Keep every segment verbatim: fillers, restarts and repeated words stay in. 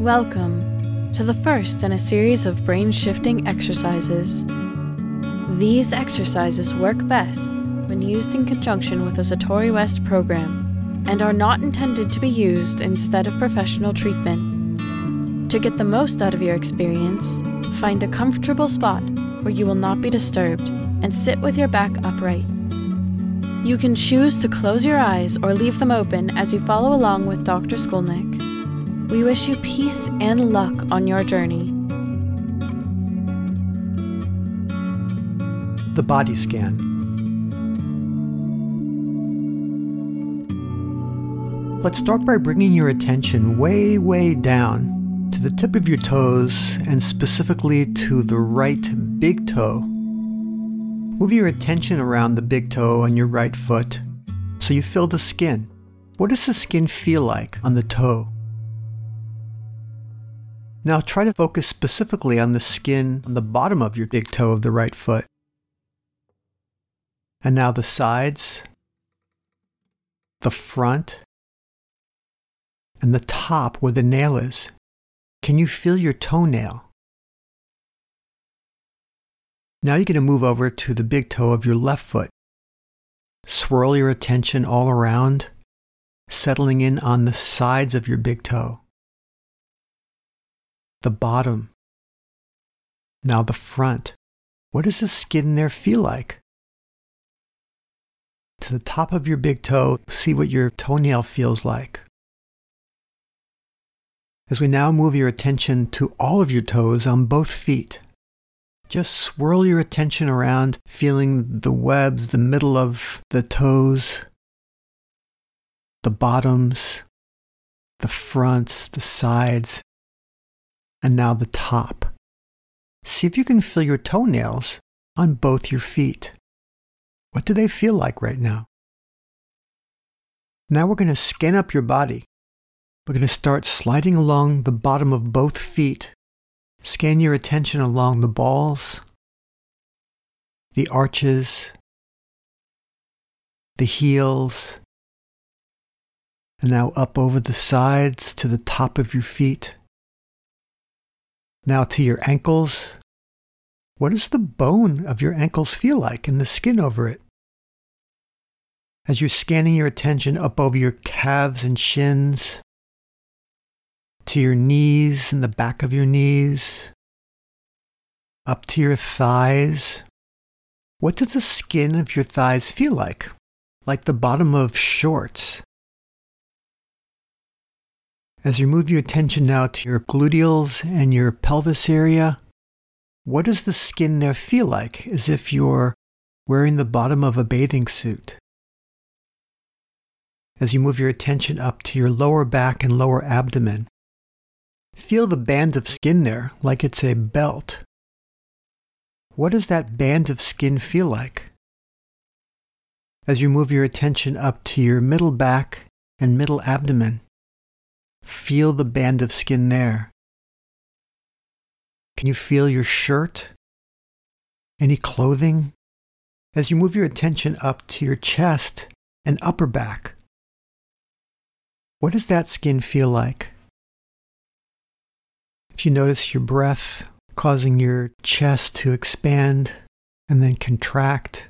Welcome to the first in a series of brain-shifting exercises. These exercises work best when used in conjunction with a Satori West program and are not intended to be used instead of professional treatment. To get the most out of your experience, find a comfortable spot where you will not be disturbed and sit with your back upright. You can choose to close your eyes or leave them open as you follow along with Doctor Skolnick. We wish you peace and luck on your journey. The body scan. Let's start by bringing your attention way, way down to the tip of your toes and specifically to the right big toe. Move your attention around the big toe on your right foot so you feel the skin. What does the skin feel like on the toe? Now try to focus specifically on the skin on the bottom of your big toe of the right foot. And now the sides, the front, and the top where the nail is. Can you feel your toenail? Now you're going to move over to the big toe of your left foot. Swirl your attention all around, settling in on the sides of your big toe. The bottom. Now the front. What does the skin there feel like? To the top of your big toe, see what your toenail feels like. As we now move your attention to all of your toes on both feet, just swirl your attention around, feeling the webs, the middle of the toes, the bottoms, the fronts, the sides, and now the top. See if you can feel your toenails on both your feet. What do they feel like right now? Now we're going to scan up your body. We're going to start sliding along the bottom of both feet. Scan your attention along the balls, the arches, the heels, and now up over the sides to the top of your feet. Now to your ankles. What does the bone of your ankles feel like and the skin over it? As you're scanning your attention up over your calves and shins, to your knees and the back of your knees, up to your thighs. What does the skin of your thighs feel like? Like the bottom of shorts. As you move your attention now to your gluteals and your pelvis area, what does the skin there feel like, as if you're wearing the bottom of a bathing suit? As you move your attention up to your lower back and lower abdomen, feel the band of skin there like it's a belt. What does that band of skin feel like? As you move your attention up to your middle back and middle abdomen, feel the band of skin there. Can you feel your shirt? Any clothing? As you move your attention up to your chest and upper back, what does that skin feel like? If you notice your breath causing your chest to expand and then contract.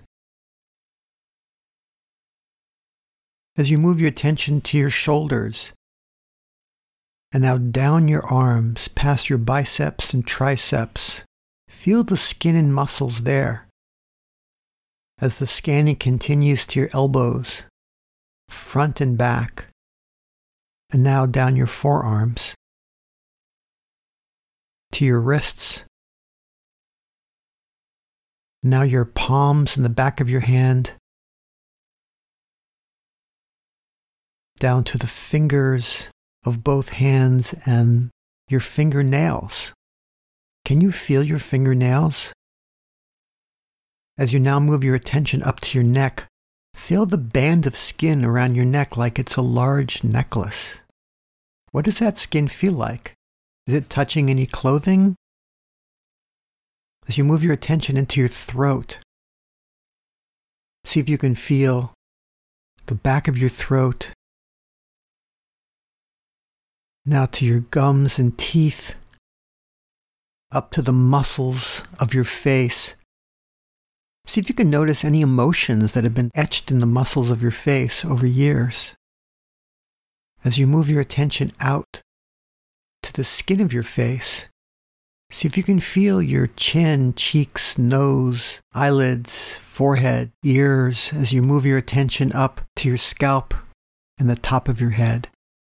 As you move your attention to your shoulders, and now down your arms, past your biceps and triceps, feel the skin and muscles there. As the scanning continues to your elbows, front and back, and now down your forearms, to your wrists, now your palms and the back of your hand, down to the fingers of both hands and your fingernails. Can you feel your fingernails? As you now move your attention up to your neck, feel the band of skin around your neck like it's a large necklace. What does that skin feel like? Is it touching any clothing? As you move your attention into your throat, see if you can feel the back of your throat Now to your gums and teeth, up to the muscles of your face. See if you can notice any emotions that have been etched in the muscles of your face over years. As you move your attention out to the skin of your face, see if you can feel your chin, cheeks, nose, eyelids, forehead, ears as you move your attention up to your scalp and the top of your head.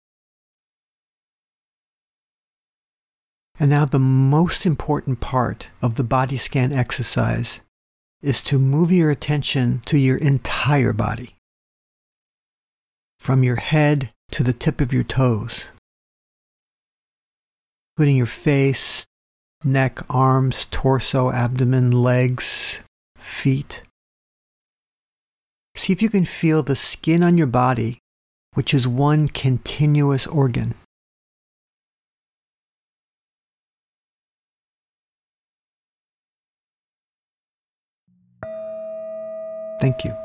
And now the most important part of the body scan exercise is to move your attention to your entire body, from your head to the tip of your toes, including your face, neck, arms, torso, abdomen, legs, feet. See if you can feel the skin on your body, which is one continuous organ. Thank you.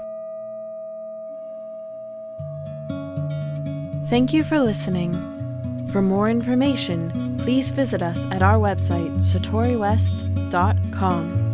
Thank you for listening. For more information, please visit us at our website, satori west dot com.